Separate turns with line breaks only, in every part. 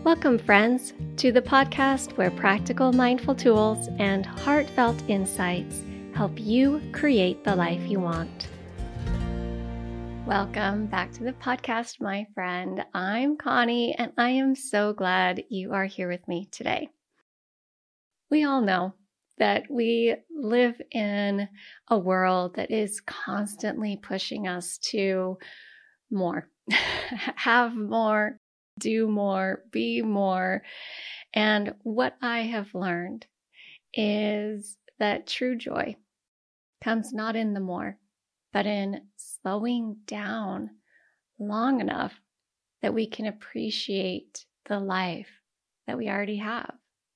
Welcome, friends, to the podcast where practical mindful tools and heartfelt insights help you create the life you want. Welcome back to the podcast, my friend. I'm Connie, and I am so glad you are here with me today. We all know that we live in a world that is constantly pushing us to more, have more, do more, be more. And what I have learned is that true joy comes not in the more, but in slowing down long enough that we can appreciate the life that we already have.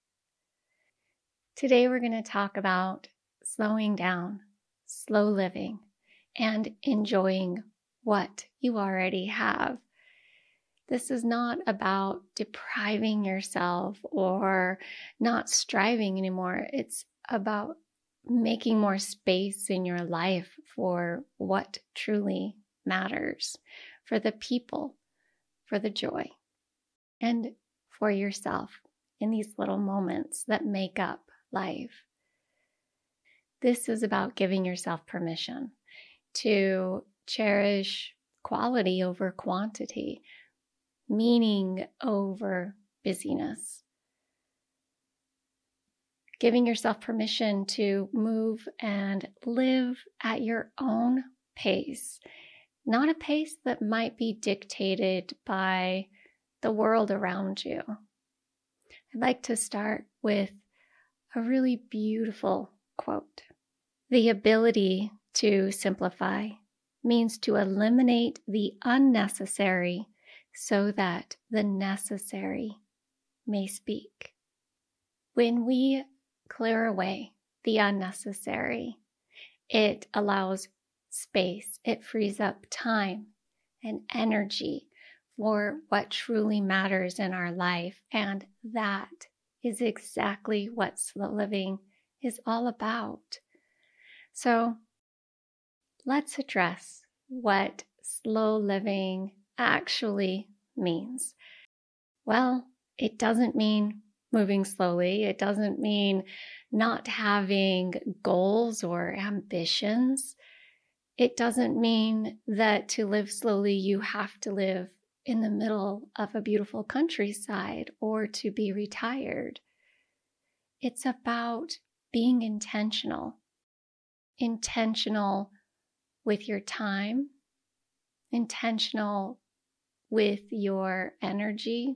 Today, we're going to talk about slowing down, slow living, and enjoying what you already have. This is not about depriving yourself or not striving anymore. It's about making more space in your life for what truly matters, for the people, for the joy, and for yourself in these little moments that make up life. This is about giving yourself permission to cherish quality over quantity, meaning over busyness. Giving yourself permission to move and live at your own pace, not a pace that might be dictated by the world around you. I'd like to start with a really beautiful quote. The ability to simplify means to eliminate the unnecessary so that the necessary may speak. When we clear away the unnecessary, it allows space, it frees up time and energy for what truly matters in our life. And that is exactly what slow living is all about. So let's address what slow living actually means. Well, it doesn't mean moving slowly. It doesn't mean not having goals or ambitions. It doesn't mean that to live slowly, you have to live in the middle of a beautiful countryside or to be retired. It's about being intentional with your time, intentional with your energy,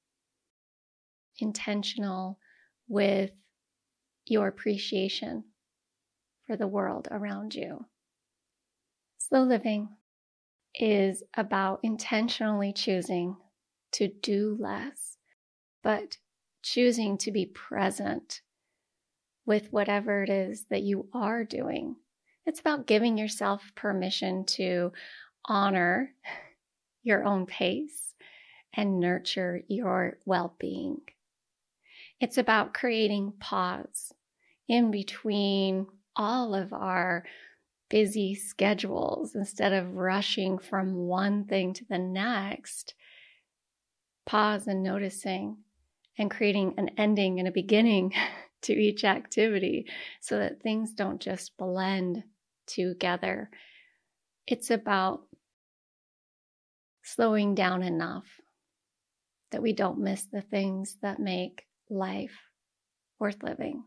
intentional with your appreciation for the world around you. Slow living is about intentionally choosing to do less, but choosing to be present with whatever it is that you are doing. It's about giving yourself permission to honor your own pace and nurture your well-being. It's about creating pause in between all of our busy schedules. Instead of rushing from one thing to the next, pause and noticing and creating an ending and a beginning to each activity so that things don't just blend together. It's about slowing down enough that we don't miss the things that make life worth living.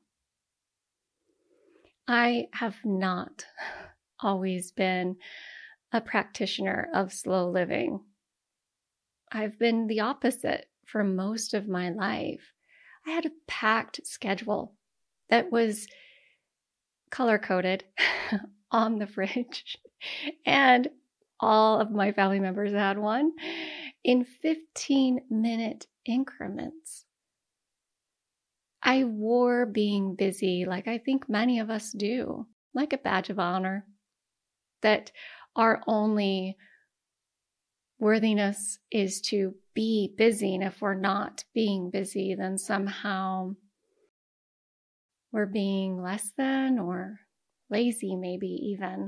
I have not always been a practitioner of slow living. I've been the opposite for most of my life. I had a packed schedule that was color-coded on the fridge, and all of my family members had one in 15-minute increments. I wore being busy, like I think many of us do, like a badge of honor, that our only worthiness is to be busy. And if we're not being busy, then somehow we're being less than or lazy, maybe even.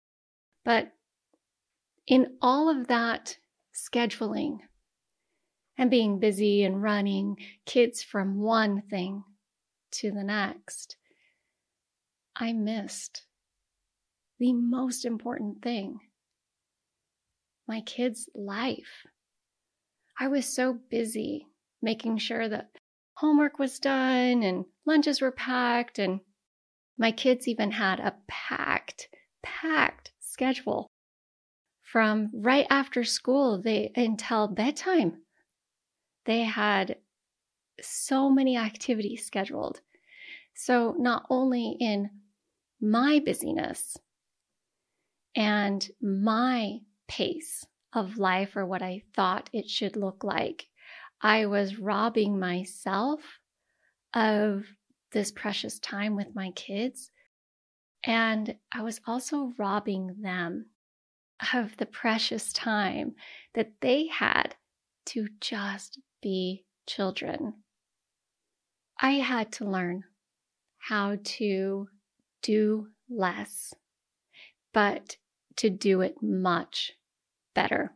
But in all of that scheduling and being busy and running kids from one thing to the next, I missed the most important thing, my kids' life. I was so busy making sure that homework was done and lunches were packed, and my kids even had a packed schedule from right after school until bedtime. They had so many activities scheduled. So not only in my busyness and my pace of life, or what I thought it should look like, I was robbing myself of this precious time with my kids. And I was also robbing them of the precious time that they had to just be children. I had to learn how to do less, but to do it much better.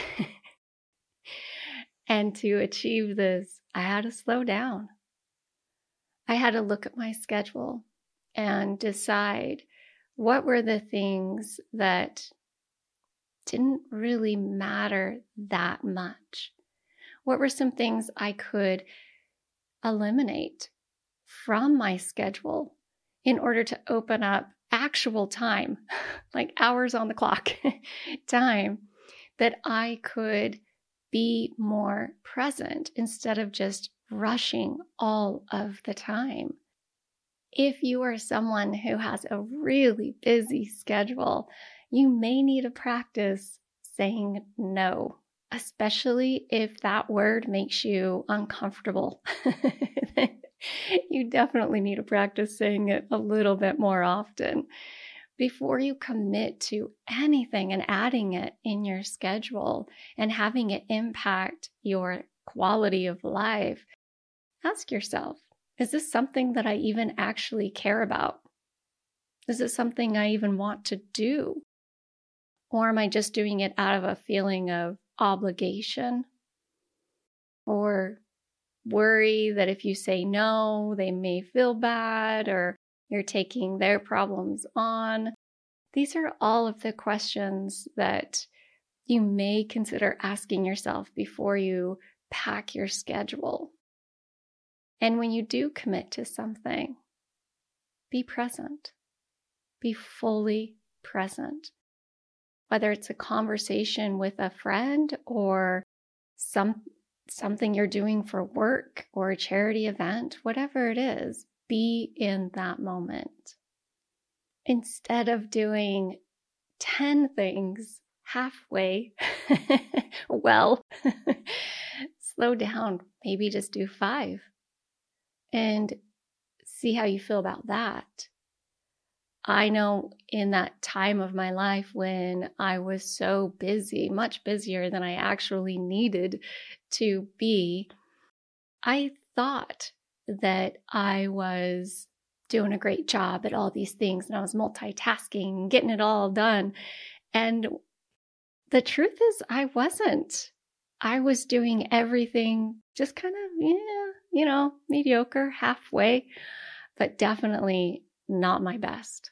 And to achieve this, I had to slow down. I had to look at my schedule and decide what were the things that didn't really matter that much. What were some things I could eliminate from my schedule in order to open up actual time, like hours on the clock time, that I could be more present instead of just rushing all of the time. If you are someone who has a really busy schedule, you may need to practice saying no, especially if that word makes you uncomfortable. You definitely need to practice saying it a little bit more often. Before you commit to anything and adding it in your schedule and having it impact your quality of life, ask yourself, is this something that I even actually care about? Is it something I even want to do? Or am I just doing it out of a feeling of obligation or worry that if you say no, they may feel bad, or you're taking their problems on? These are all of the questions that you may consider asking yourself before you pack your schedule. And when you do commit to something, be present. Be fully present. Whether it's a conversation with a friend or something you're doing for work or a charity event, whatever it is, be in that moment. Instead of doing 10 things halfway, well, slow down, maybe just do 5 and see how you feel about that. I know in that time of my life when I was so busy, much busier than I actually needed to be, I thought that I was doing a great job at all these things and I was multitasking, getting it all done. And the truth is, I wasn't. I was doing everything just kind of, mediocre, halfway, but definitely not my best.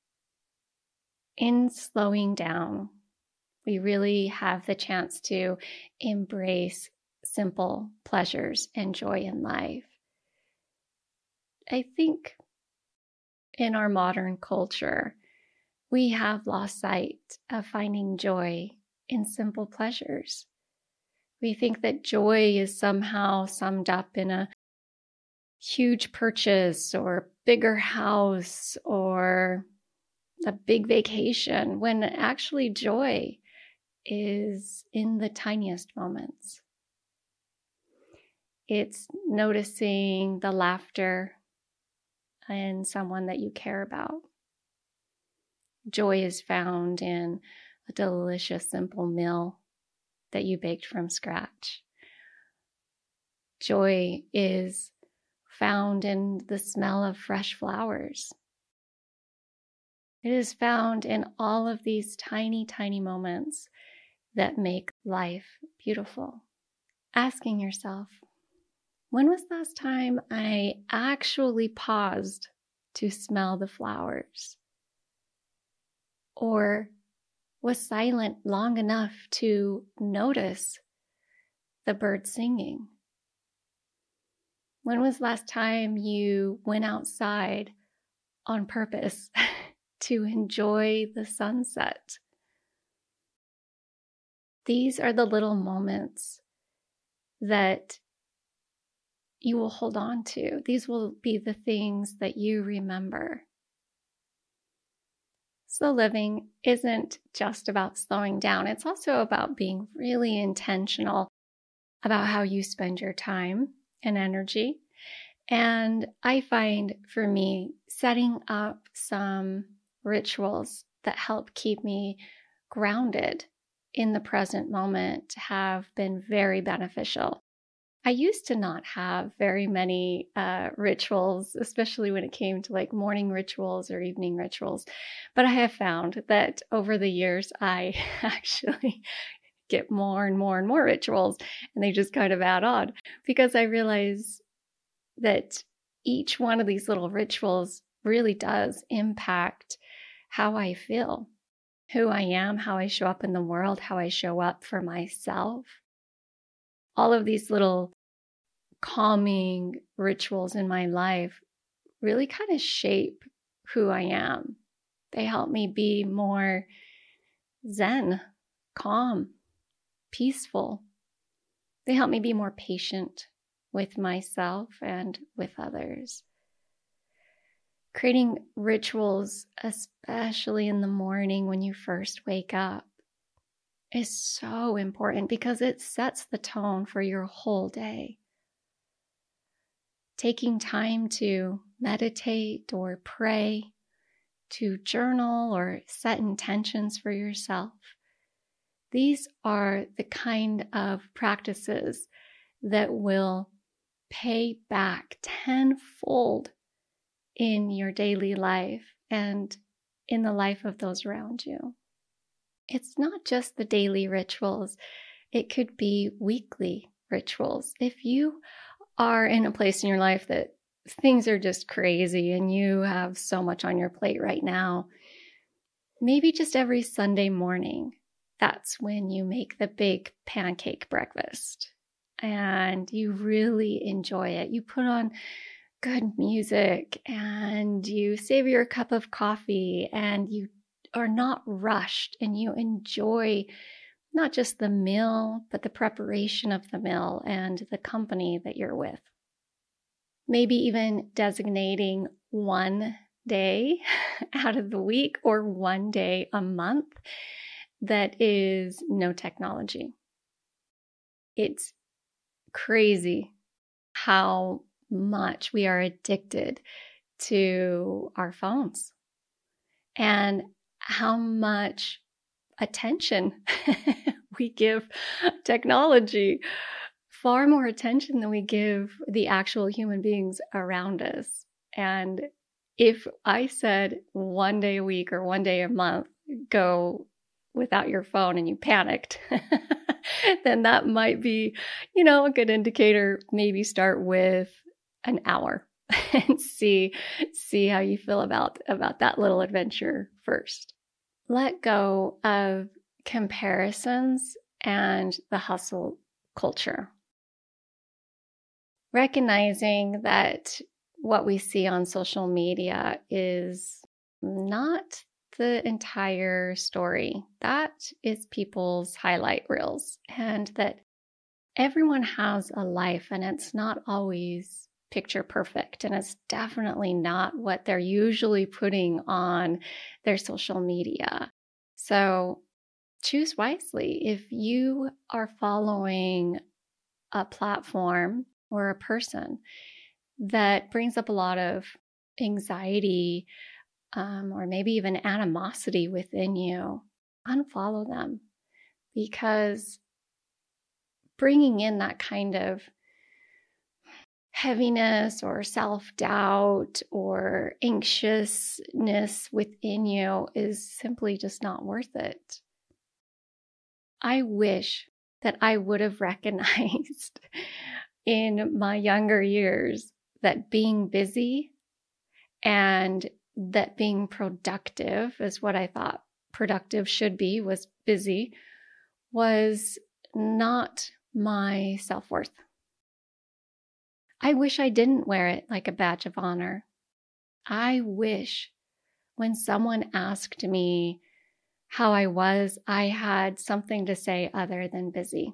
In slowing down, we really have the chance to embrace simple pleasures and joy in life. I think in our modern culture, we have lost sight of finding joy in simple pleasures. We think that joy is somehow summed up in a huge purchase or bigger house or a big vacation, when actually joy is in the tiniest moments. It's noticing the laughter in someone that you care about. Joy is found in a delicious, simple meal that you baked from scratch. Joy is found in the smell of fresh flowers. It is found in all of these tiny, tiny moments that make life beautiful. asking yourself, when was the last time I actually paused to smell the flowers? Or was silent long enough to notice the birds singing? When was the last time you went outside on purpose to enjoy the sunset? These are the little moments that you will hold on to. These will be the things that you remember. Slow living isn't just about slowing down. It's also about being really intentional about how you spend your time and energy. And I find for me, setting up some rituals that help keep me grounded in the present moment have been very beneficial. I used to not have very many rituals, especially when it came to like morning rituals or evening rituals. But I have found that over the years, I actually get more and more and more rituals, and they just kind of add on because I realize that each one of these little rituals really does impact how I feel, who I am, how I show up in the world, how I show up for myself. All of these little calming rituals in my life really kind of shape who I am. They help me be more zen, calm, peaceful. They help me be more patient with myself and with others. Creating rituals, especially in the morning when you first wake up, is so important because it sets the tone for your whole day. Taking time to meditate or pray, to journal or set intentions for yourself. These are the kind of practices that will pay back tenfold in your daily life and in the life of those around you. It's not just the daily rituals. It could be weekly rituals. If you are in a place in your life that things are just crazy and you have so much on your plate right now, maybe just every Sunday morning, that's when you make the big pancake breakfast and you really enjoy it. You put on good music and you savor your cup of coffee and you are not rushed and you enjoy not just the meal, but the preparation of the meal and the company that you're with. Maybe even designating one day out of the week or one day a month that is no technology. It's crazy how much we are addicted to our phones and how much attention we give technology, far more attention than we give the actual human beings around us. And if I said one day a week or one day a month, go without your phone and you panicked, then that might be, a good indicator. Maybe start with an hour and see how you feel about that little adventure first. Let go of comparisons and the hustle culture. Recognizing that what we see on social media is not the entire story. That is people's highlight reels, and that everyone has a life and it's not always picture perfect, and it's definitely not what they're usually putting on their social media. So choose wisely. If you are following a platform or a person that brings up a lot of anxiety or maybe even animosity within you, unfollow them, because bringing in that kind of heaviness or self-doubt or anxiousness within you is simply just not worth it. I wish that I would have recognized in my younger years that being busy and that being productive is what I thought productive should be, was busy, was not my self-worth. I wish I didn't wear it like a badge of honor. I wish when someone asked me how I was, I had something to say other than busy.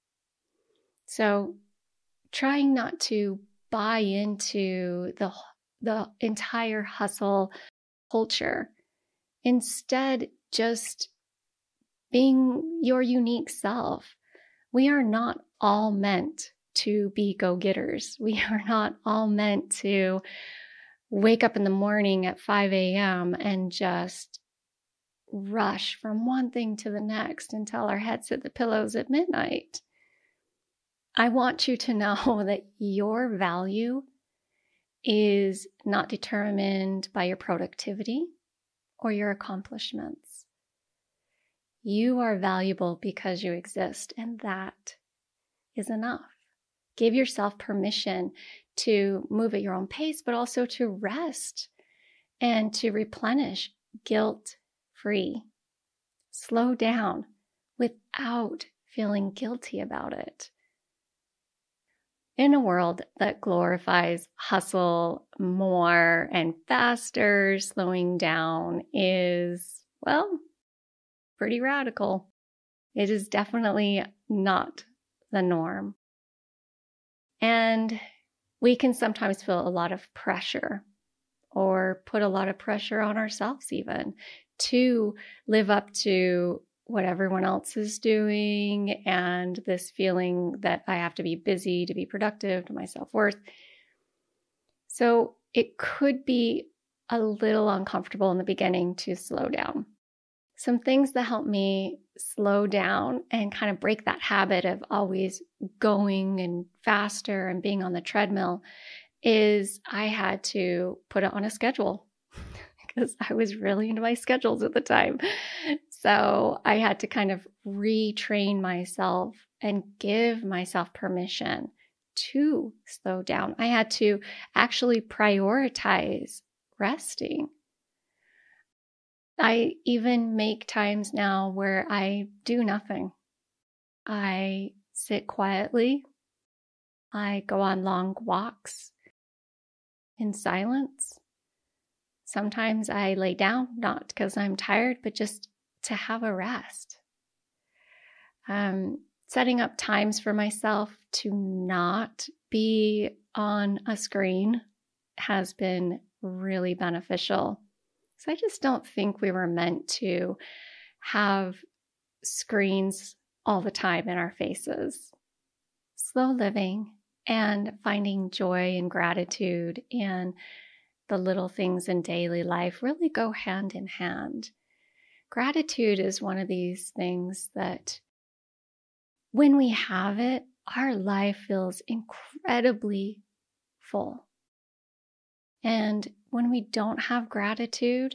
So trying not to buy into the entire hustle culture. Instead, just being your unique self. We are not all meant to be go-getters. We are not all meant to wake up in the morning at 5 a.m. and just rush from one thing to the next until our heads hit the pillows at midnight. I want you to know that your value is not determined by your productivity or your accomplishments. You are valuable because you exist, and that is enough. Give yourself permission to move at your own pace, but also to rest and to replenish guilt-free. Slow down without feeling guilty about it. In a world that glorifies hustle more and faster, slowing down is, well, pretty radical. It is definitely not the norm. And we can sometimes feel a lot of pressure, or put a lot of pressure on ourselves even, to live up to what everyone else is doing, and this feeling that I have to be busy to be productive, to my self-worth. So it could be a little uncomfortable in the beginning to slow down. Some things that help me slow down and kind of break that habit of always going and faster and being on the treadmill is I had to put it on a schedule because I was really into my schedules at the time. So I had to kind of retrain myself and give myself permission to slow down. I had to actually prioritize resting. I even make times now where I do nothing. I sit quietly. I go on long walks in silence. Sometimes I lay down, not because I'm tired, but just to have a rest. Setting up times for myself to not be on a screen has been really beneficial. So I just don't think we were meant to have screens all the time in our faces. Slow living and finding joy and gratitude in the little things in daily life really go hand in hand. Gratitude is one of these things that when we have it, our life feels incredibly full. And when we don't have gratitude,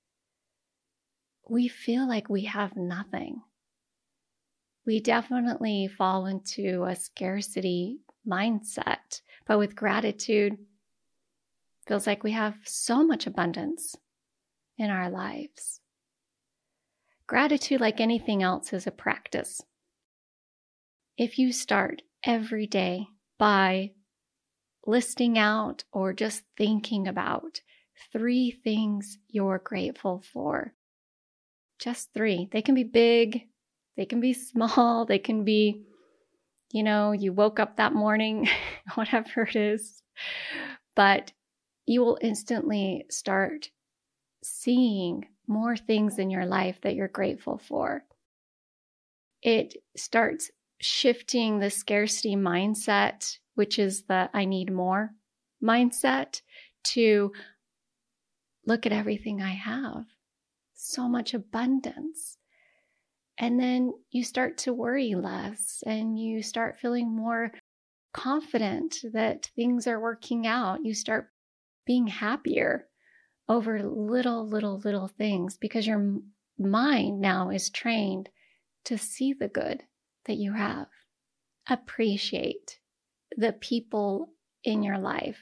we feel like we have nothing. We definitely fall into a scarcity mindset, but with gratitude, it feels like we have so much abundance in our lives. Gratitude, like anything else, is a practice. If you start every day by listing out or just thinking about 3 things you're grateful for, just 3. They can be big, they can be small, they can be, you woke up that morning, whatever it is, but you will instantly start seeing more things in your life that you're grateful for. It starts shifting the scarcity mindset, which is the I need more mindset, to look at everything I have. So much abundance. And then you start to worry less and you start feeling more confident that things are working out. You start being happier over little things because your mind now is trained to see the good, that you have. Appreciate the people in your life.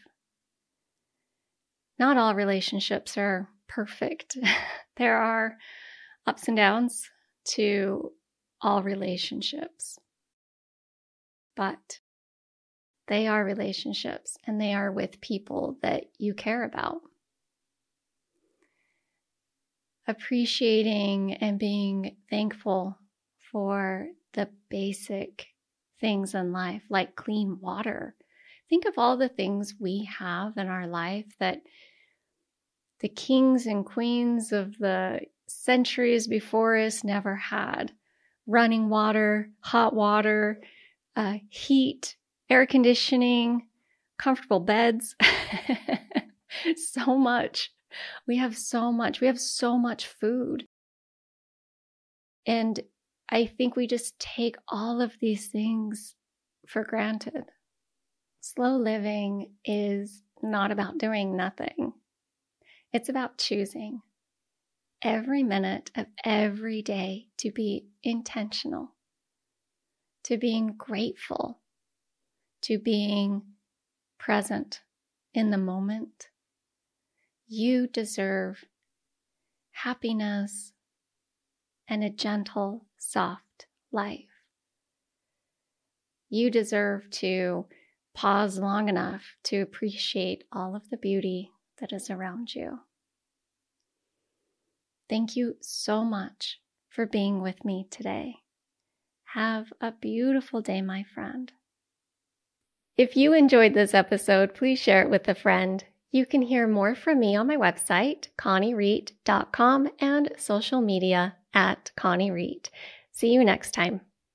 Not all relationships are perfect. There are ups and downs to all relationships, but they are relationships, and they are with people that you care about. Appreciating and being thankful for the basic things in life, like clean water. Think of all the things we have in our life that the kings and queens of the centuries before us never had. Running water, hot water, heat, air conditioning, comfortable beds. So much. We have so much. We have so much food. And I think we just take all of these things for granted. Slow living is not about doing nothing. It's about choosing every minute of every day to be intentional, to being grateful, to being present in the moment. You deserve happiness and a gentle, soft life. You deserve to pause long enough to appreciate all of the beauty that is around you. Thank you so much for being with me today. Have a beautiful day, my friend. If you enjoyed this episode, please share it with a friend. You can hear more from me on my website, ConnieReet.com, and social media @ConnieReet. See you next time.